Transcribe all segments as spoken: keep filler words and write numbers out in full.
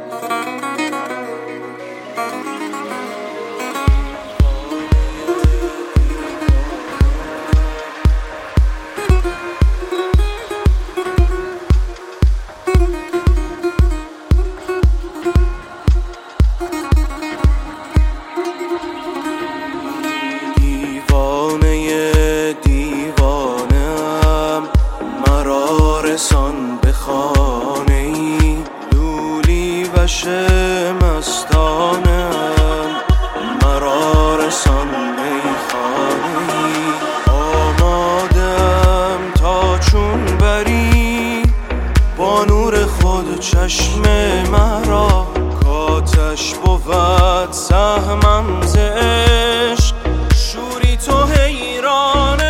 رسان به خانه ای لولی وش مستانم، مرا رسان میخانه ای آمادم تا چون بری با نور خود چشم مرا، کاتش بود سهمم ز عشق شوری تو حیران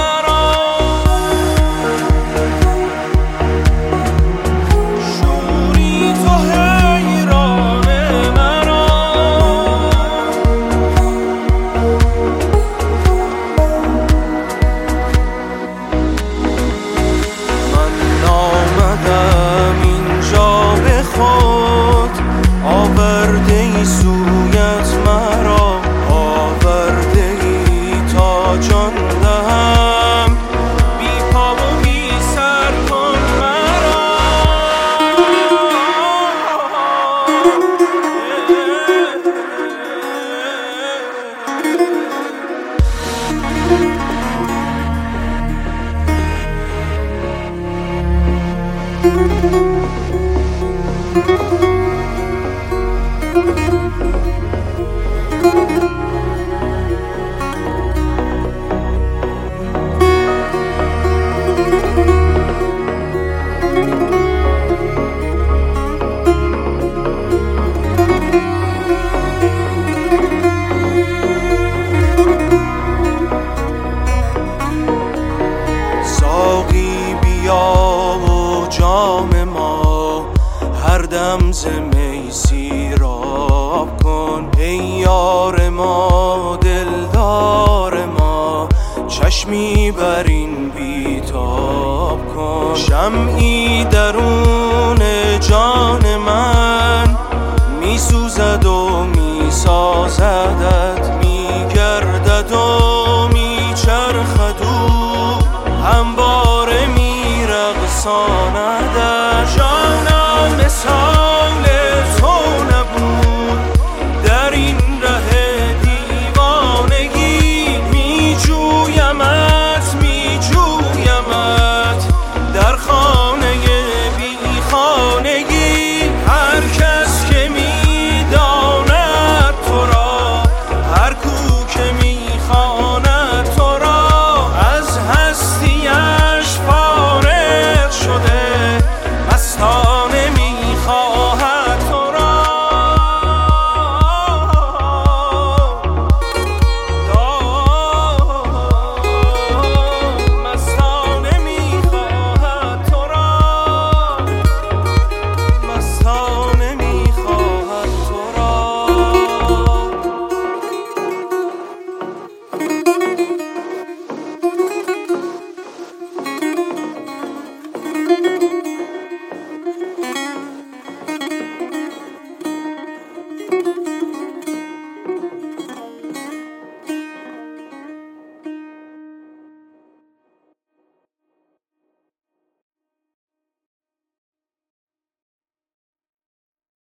سویت مرا آورده ای تا جان دهم، بی پا و بی سر کن مرا. هر دم ز می سیراب کن ای یار ما دلدار ما، چشمی بر این بیتاب کن، شمعی درون جان من